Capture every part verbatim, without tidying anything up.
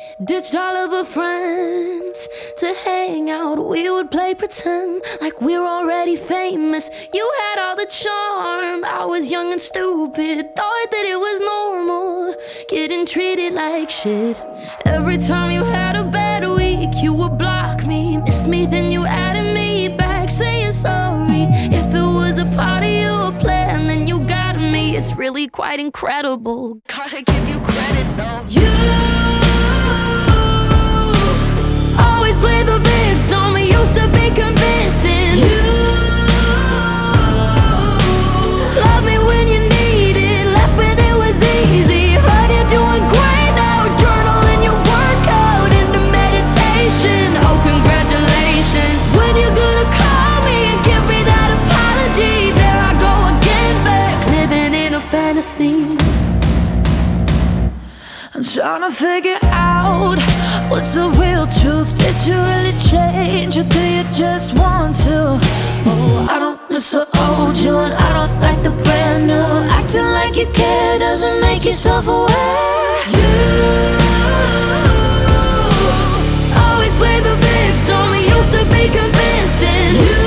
Ditched all of the friends to hang out. We would play pretend like we're already famous. You had all the charm, I was young and stupid. Thought that it was normal, getting treated like shit. Every time you had a bad week, you would block me. Miss me, then you added me back, saying sorry. If it was a part of your plan, then you got me. It's really quite incredible. Gotta give you credit though. You always play the victim, used to be convincing. You love me when you need it, left when it was easy. Heard you're doing great now, journaling your workout into meditation. Oh, congratulations. When you're gonna call me and give me that apology? There I go again, back living in a fantasy. I'm trying to figure out what's the real truth. Did you really change, or do you just want to? Oh, I don't miss the old you, and I don't like the brand new. Acting like you care doesn't make you self-aware. You always play the victim, used to be convincing. You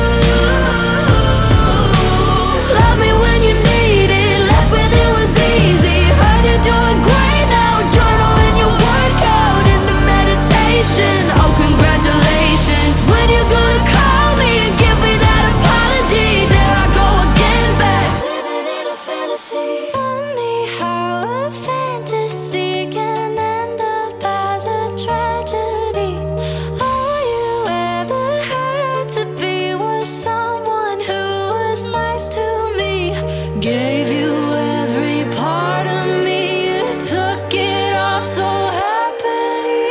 love me when you need it, left when it was easy. Heard you're doing great now, journaling your workout into meditation. Oh, congratulations. When you gonna call me and give me that apology? There I go again, back living in a fantasy. Funny how a fantasy can end up as a tragedy. All you ever had to be was someone who was nice to me. Gave you every part of me, you took it all so happily.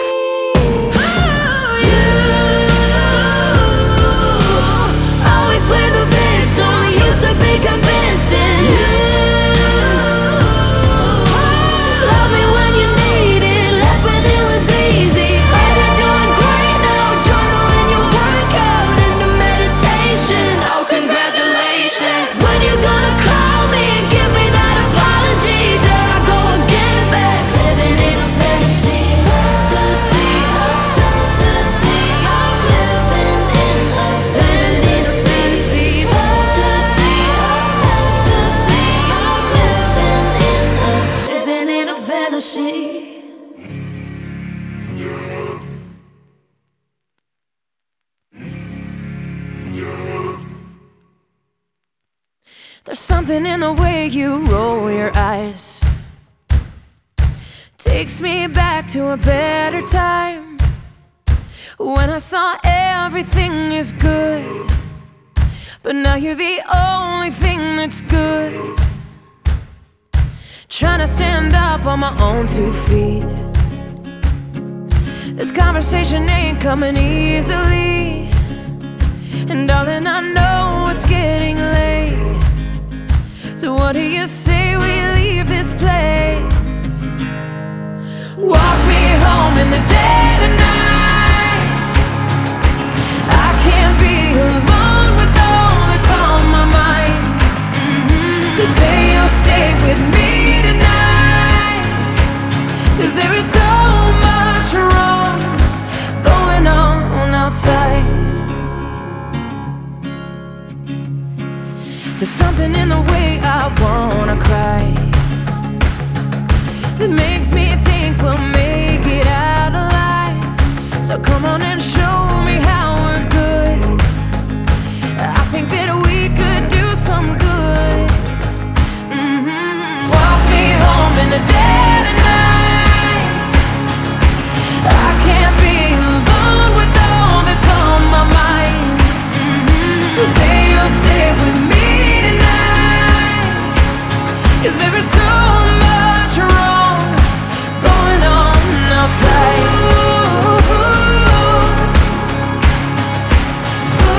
You always play the victim, used to be convincing. You love me when you need it, left when it was easy. Heard you're doing great now, journaling your workout into meditation. Oh, congratulations. When you gonna call me and give me that apology? There I go again, back living in a fantasy. Fantasy, fantasy. I'm living in a fantasy. Fantasy, fantasy. I'm living in a living in a fantasy. There's something in the way you roll your eyes, takes me back to a better time, when I saw everything is good, but now you're the only thing that's good. Trying to stand up on my own two feet. This conversation ain't coming easily, and darling, I know it's getting late. So what do you say we leave this place? Walk me home in the dead of night. I can't be alone with all that's on my mind. Mm-hmm. So say you'll stay with me tonight, 'cause there is so much wrong going on outside. There's something in the way I wanna cry that makes me think we'll make it out alive. So come on and show me how we're good. I think that we could do some good. Mm-hmm. Walk me home in the dead of night. I can't be alone with all that's on my mind. Mm-hmm. So say you'll stay with me, 'cause there is so much wrong going on outside. Ooh, ooh,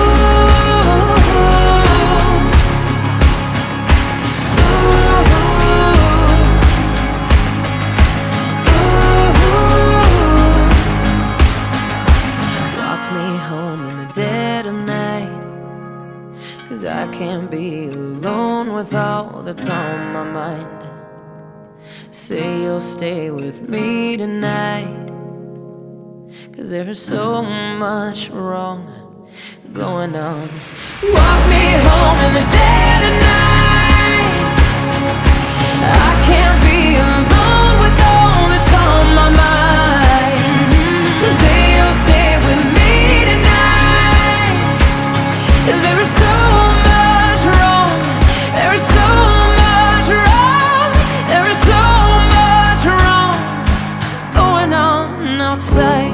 ooh. Walk me home in the dead of night, 'cause I can't be alone with all that's on my mind. Say you'll stay with me tonight, 'cause there's so much wrong going on. Walk me home in the dead of night. I can't be alone with all that's on my mind. So say you'll stay with me tonight, 'cause there is so much wrong. There is so much wrong. There is so much wrong going on outside.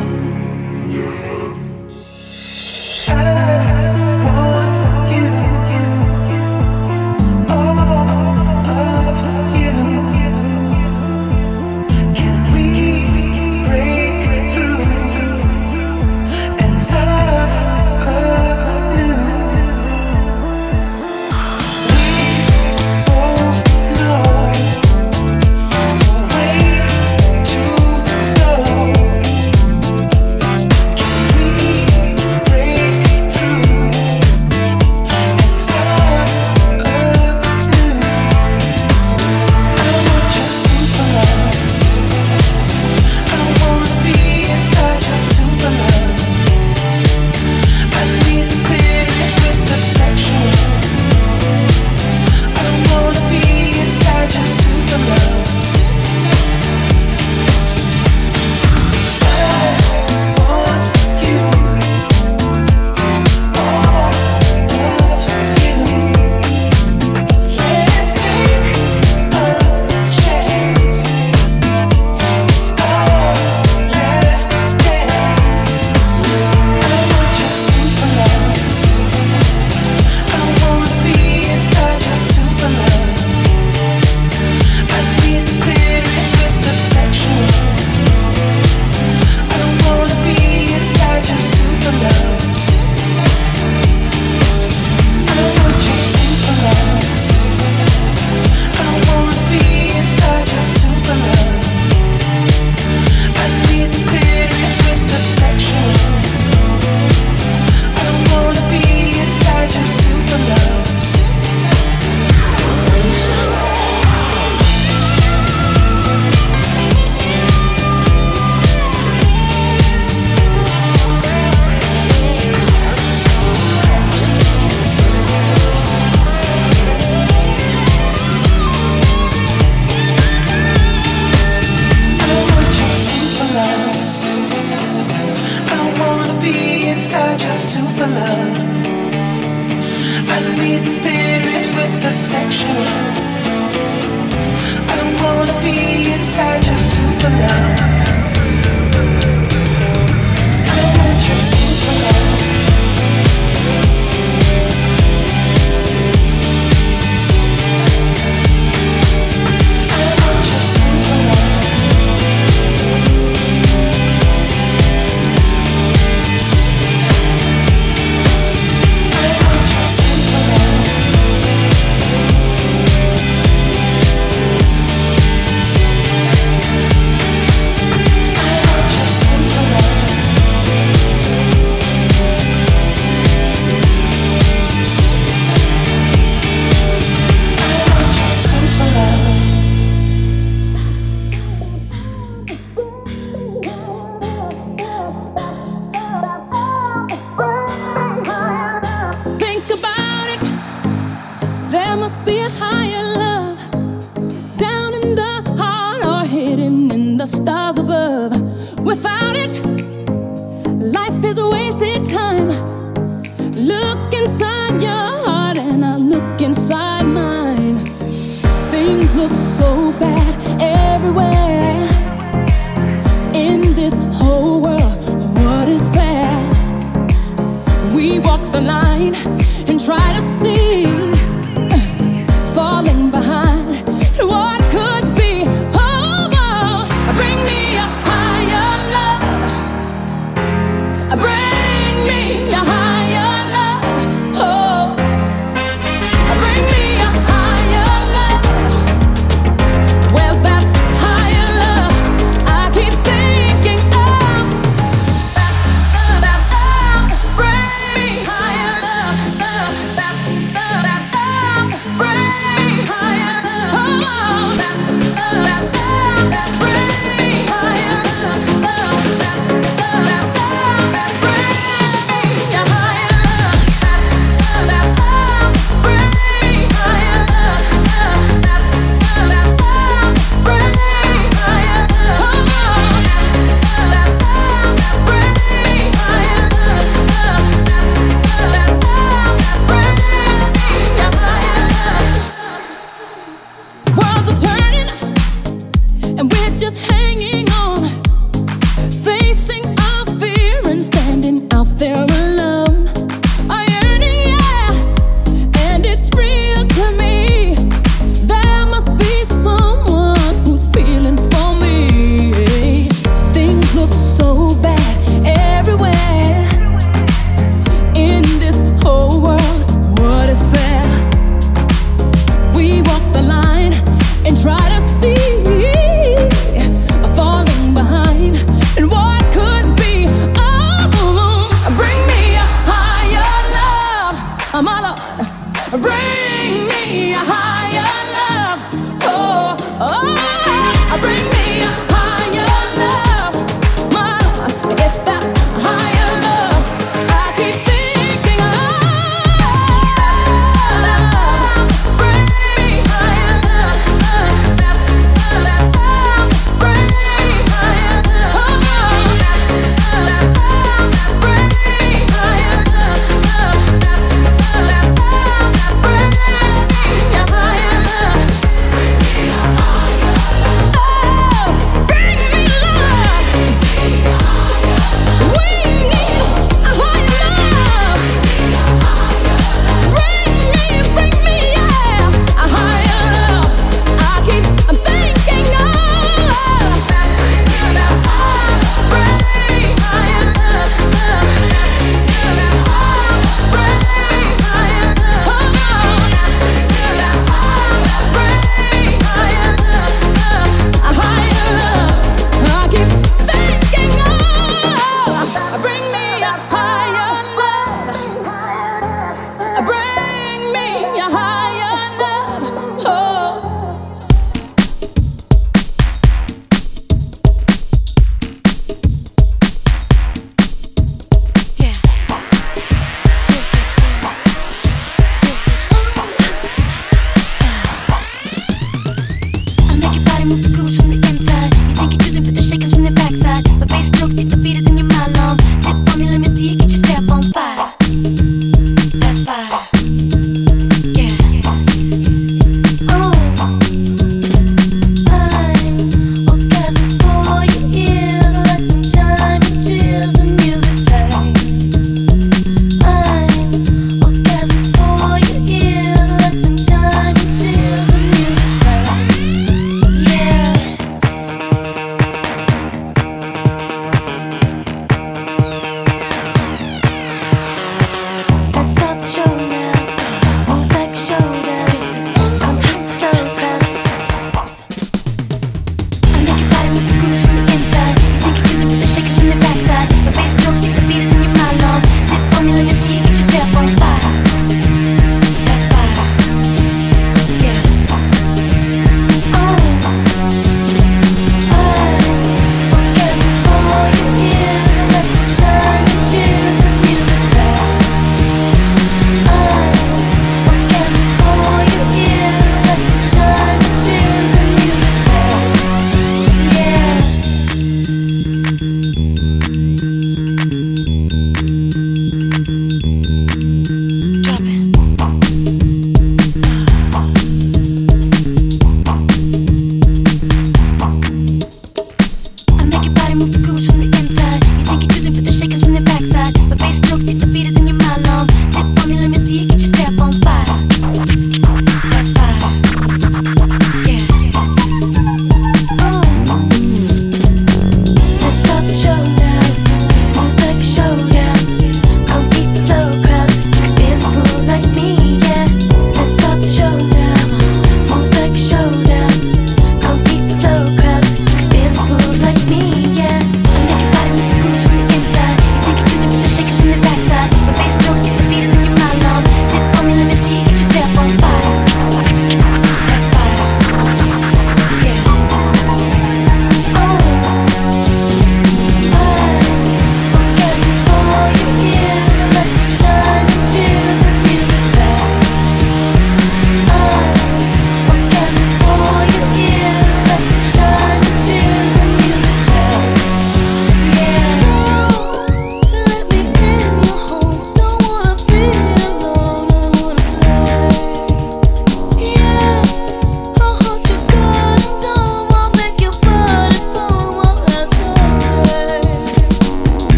Bring me higher love, love, love, love.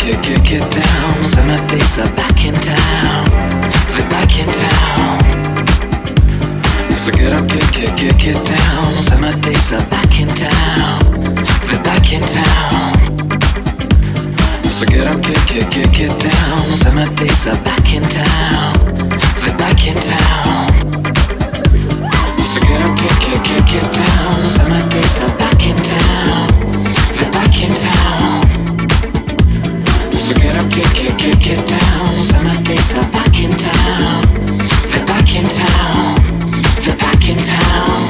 get, get, get down. Summer days are back in town. They're back in town. So get up, get, get, get, get down. Summer days are back in town. They're back in town. So get up, get, get, get, get down. Summer days are back in town. They're back in town. So get up, get, get, get, get down. Summer days are back in town. They're back in town. So get up, get, get, get, get down. Summer days are back in town. They're back in town. They're back in town.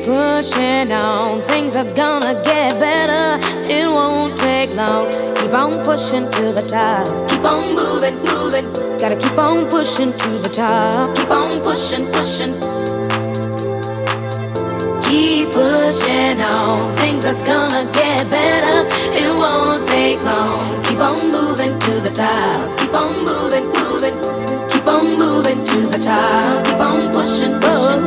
pushing on. Things are gonna get better. It won't take long. Keep on pushing to the top. Keep on moving, moving. Gotta keep on pushing to the top. Keep on pushing, pushing. Keep pushing on. Things are gonna get better. It won't take long. Keep on moving to the top. Keep on moving, moving. Keep on moving to the top. Keep on pushing, pushing.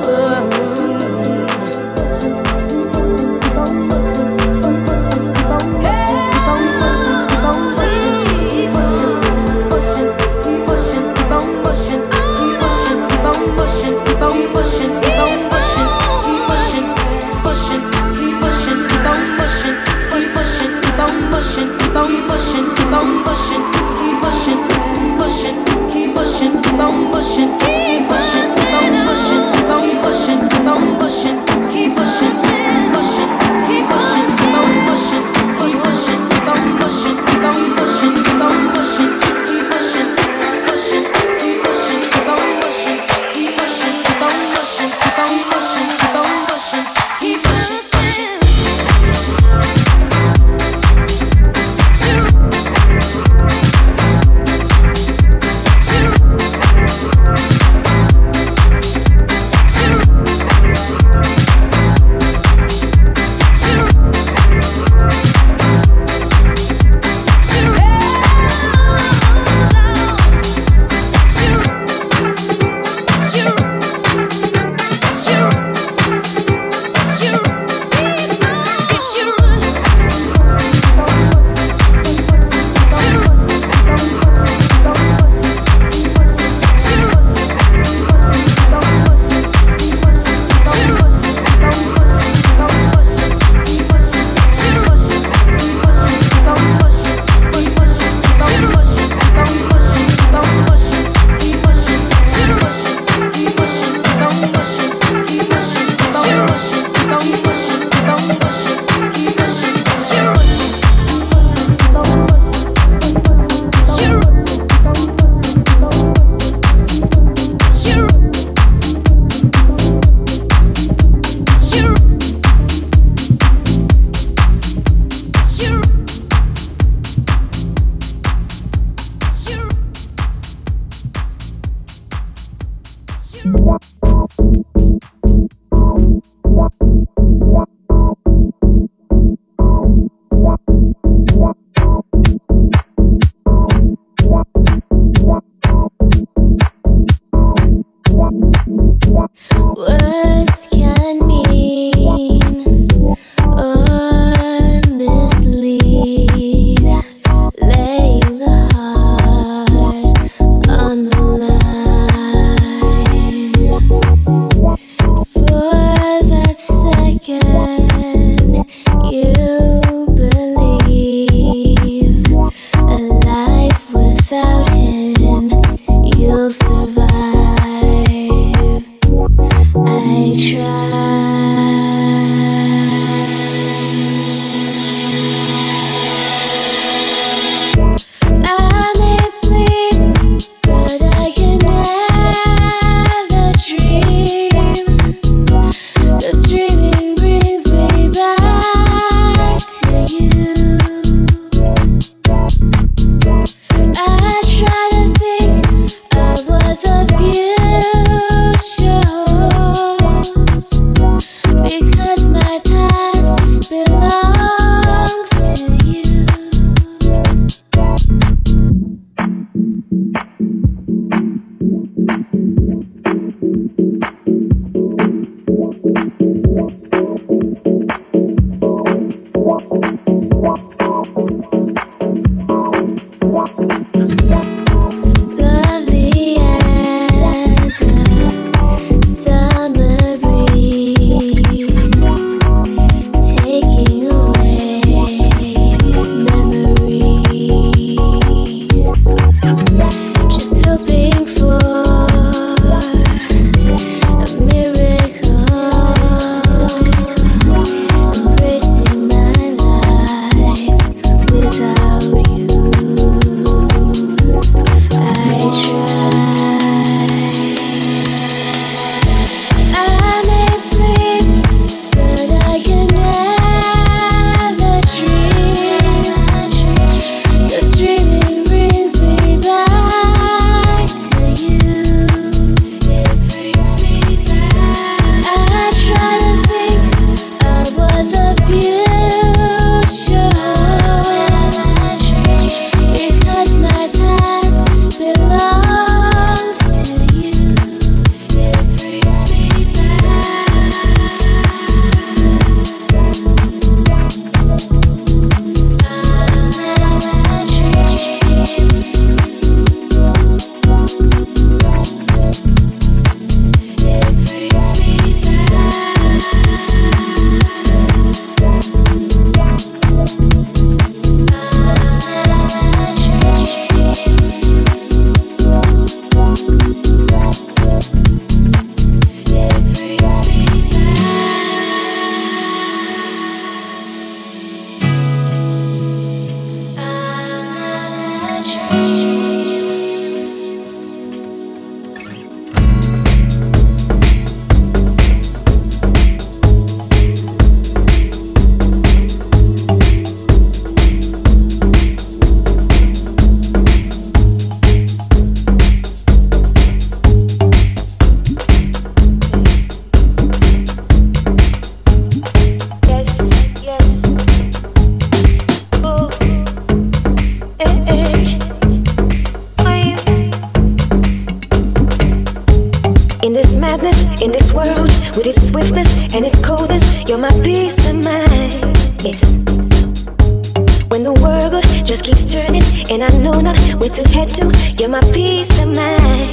and it's coldest, you're my peace of mind. Yes. When the world just keeps turning and I know not where to head to, you're my peace of mind.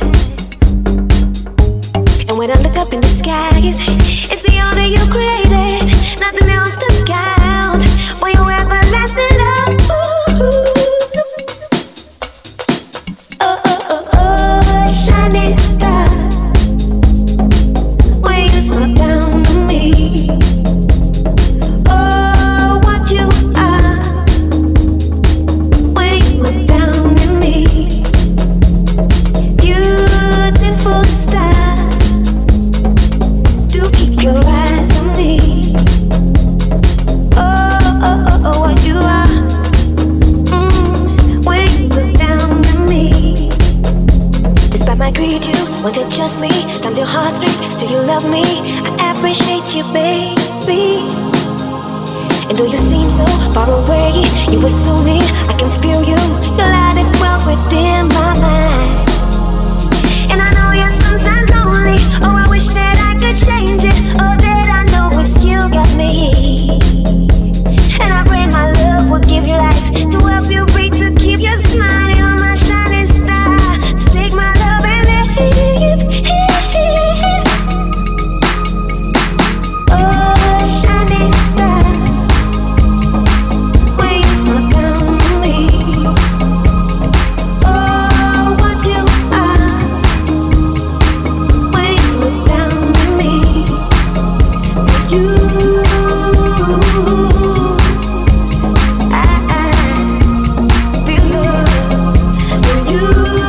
And when I look up in the skies, it's the honor you created, nothing else to count. When you everlasting love, ooh. Oh, oh, oh, oh, shining star, when you smile down on me. Oh, what you are, when you look down at me. Beautiful star, do keep your eyes on me. Oh, oh, oh, oh, what you are, mm, when you look down at me. Despite my greed, you want to trust me. Times your heartstrings, still you love me. I appreciate you, baby. And though you seem so far away, you were so near, I can feel you. Your light, it dwells within my mind. And I know you're sometimes lonely. Oh, I wish that I could change it. Oh, that I know it's you got me. And I pray my love will give you life, to help you breathe, to keep you smiling. You're my shining star, to take my love and live. Oh, shining star, when you smile down on me. Oh, what you are, when you look down at me. You, I, I feel love when you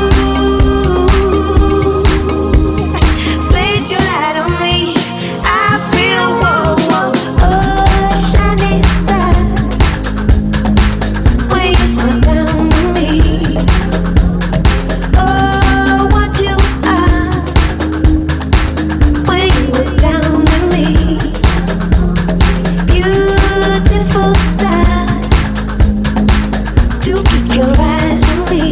place your light on me. I feel whoa, whoa. Oh, shining star, when you smile down on me. Oh, what you are, when you look down at me. Beautiful star, do keep your eyes on me.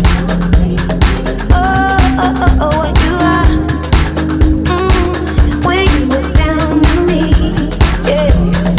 Oh, oh, oh, oh, what you are, mm, when you look down at me. Yeah.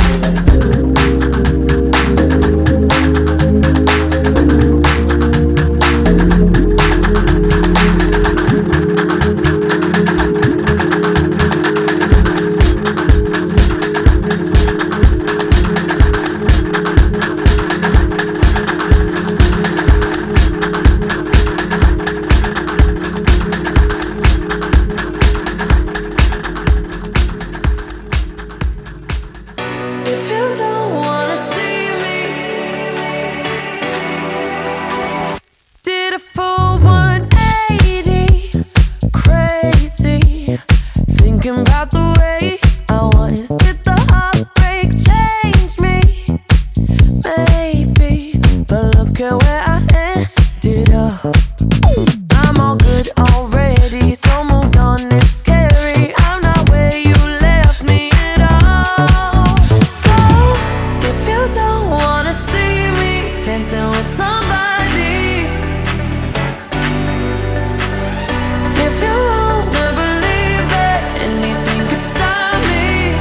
If you don't wanna see me, did a full one eighty, crazy, thinking about the way I was. Did the heartbreak change me? Maybe, but look at where I ended up. I'm all good already, so moved on, it's scary. I'm not where you left me at all. So, if you don't wanna see me dancing with somebody, if you wanna believe that anything could stop me,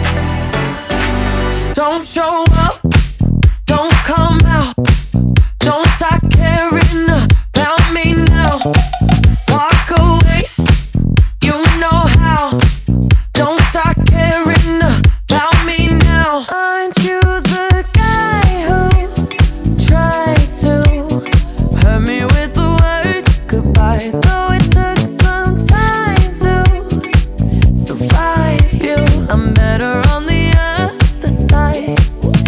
don't show up, don't come out, don't start caring about me now. Walk away, you know how. Don't start caring about me now. Aren't you the guy who tried to hurt me with the word goodbye? Though it took some time to survive you, I'm better on the other side.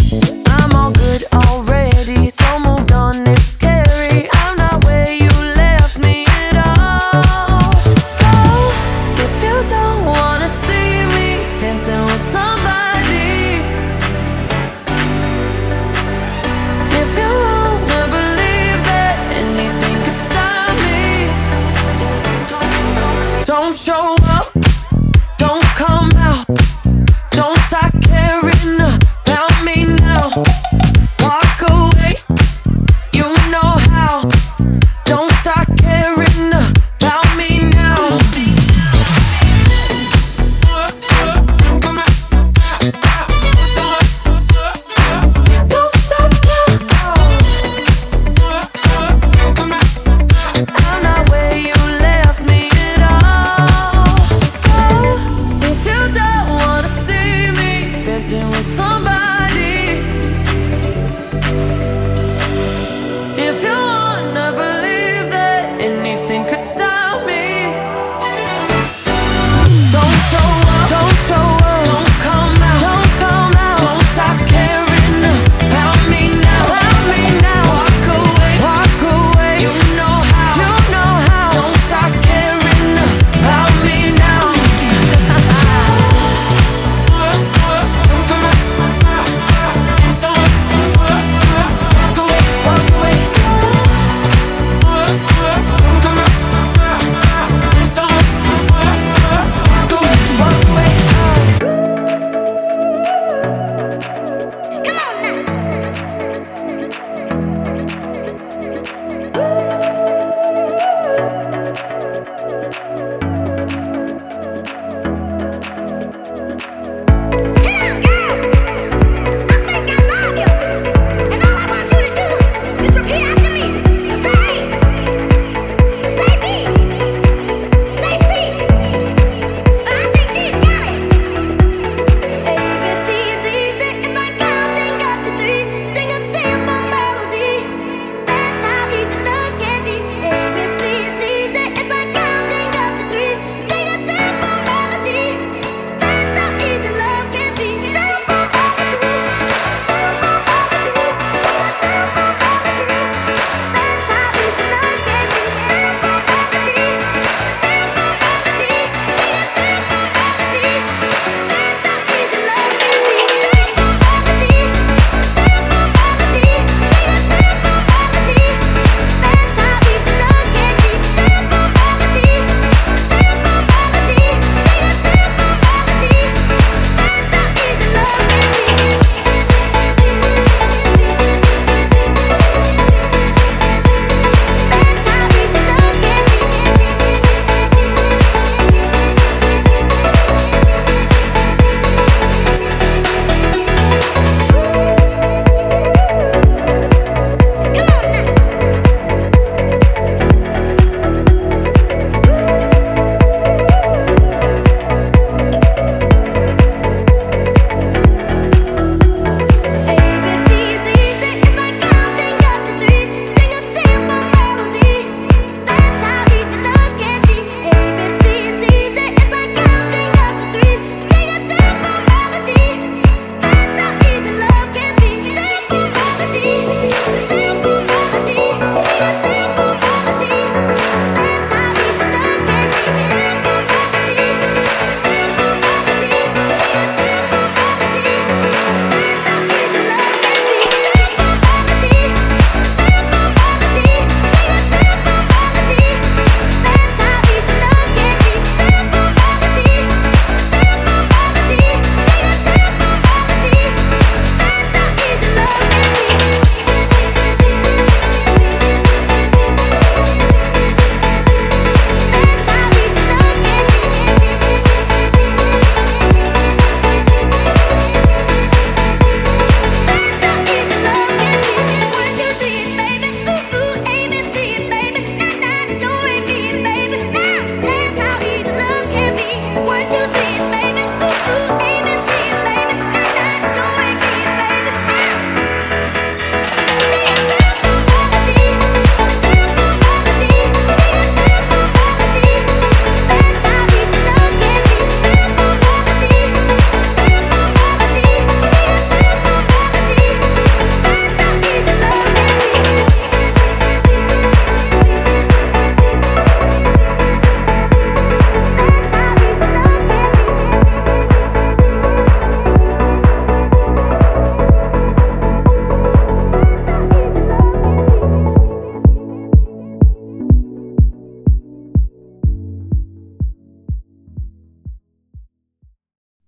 dancing